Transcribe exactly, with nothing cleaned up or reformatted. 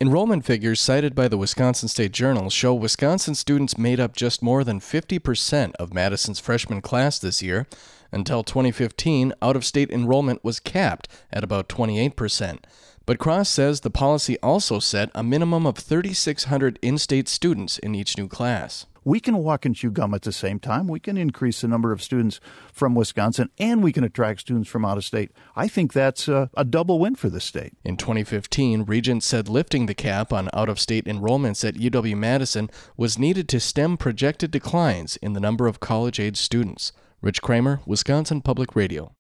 Enrollment figures cited by the Wisconsin State Journal show Wisconsin students made up just more than fifty percent of Madison's freshman class this year. Until twenty fifteen, out-of-state enrollment was capped at about twenty-eight percent. But Cross says the policy also set a minimum of three thousand six hundred in-state students in each new class. We can walk and chew gum at the same time. We can increase the number of students from Wisconsin, and we can attract students from out of state. I think that's a, a double win for the state. In twenty fifteen, Regents said lifting the cap on out-of-state enrollments at U W-Madison was needed to stem projected declines in the number of college-age students. Rich Kramer, Wisconsin Public Radio.